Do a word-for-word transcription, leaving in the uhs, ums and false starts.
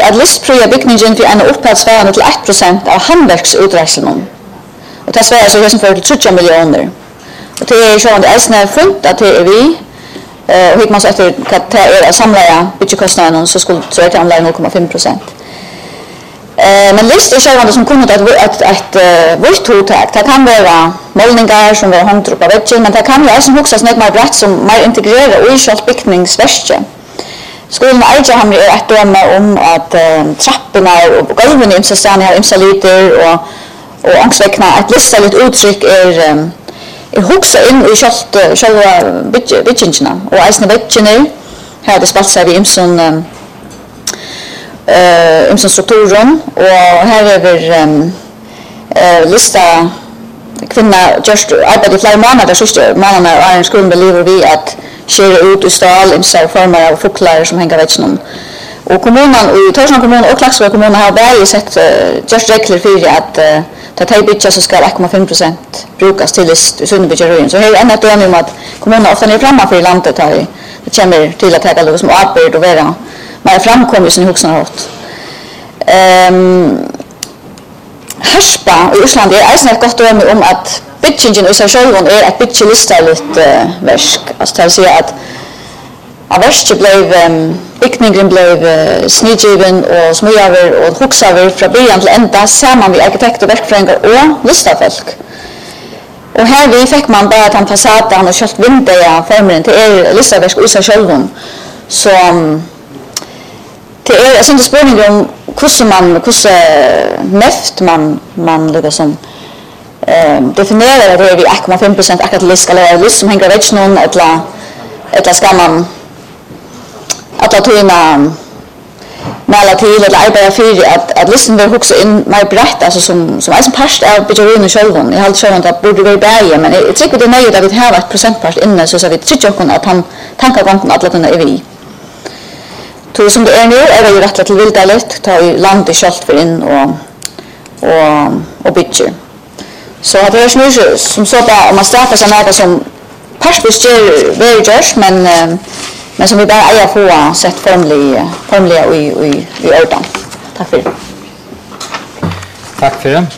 at listprøya bygningen for en upphetsvarende til ett prosent av handverksutreiselen. Og det svarer så som for til trettio millioner. Og det er sånn det er funnet at det er vi, og hit man så etter hva det er å samle byggekostnaden, så skulle så er det anlegg noll komma fem prosent. Eh, men list er själva som kunde ett ett ett uh, vårt hotak. Det kan vara målningar som var hängt upp av väggen, men det kan ju också huxa snägt mer brett som mer integrera och i själva byggningsverket. Skolan Alja har är ett döme om att uh, trapporna och golven i imsa stan har imsa liter och och angsväckna ett listigt uttryck är um, är huxa in i själva själva byggningarna och isna väggen här det spatsar vi imson um, Uh, imsom strukturen och här är vi um, uh, lista kvinna just arbetade flera månader sista månader och en skolan beliver vi att köra ut i stall imsa former av fåglar som hänger vägen och kommunen och Torshavn kommun och Klagsborg kommun har väl sett uh, just regler för att uh, ta ta bitcha så ska ett komma fem procent brukas till list i Sundbygeröjen så här är ännu ett döme om att kommunen ofta är framme för landet här det kommer till att ta något som arbete och vara men framkom ju sin huxan hårt. Ehm Haspa i Island är alltså ett gott döme om att byggingen i sig själv är ett byggelistarligt uh, verk. Alltså det säger att av verket blev um, byggningen blev uh, snidgiven och smöjaver och huxaver från början till ända samman med arkitekter, verkfränger och listafolk. Och här vi fick man bara att han fasaden och kört vindiga formen till er listaverk i sig själv. Så um, det är alltså inte spårning om hur man hur näft man man liksom som eh definierar det vi ett komma fem procent akkurat list eller list som hänger vägen någon eller eller ska man att ta tina mala till eller arbeta för att att listen vill huxa in mer brett alltså som som är som past av budgeten själva. Jag har själv att borde vi bäja men jag tycker det är nöjligt att vi har ett procentpart inne så så vi tycker också att han tankar gången alla den är vi. Så som det är nu är det ju rätt till vildaligt ta i land i kjölt för in och och och bygge. Så att det är nu som så där om man startar så något som passvis ger very just men men som vi bara är få sett formlig formliga i i i ordan. Tack för det. Tack för det.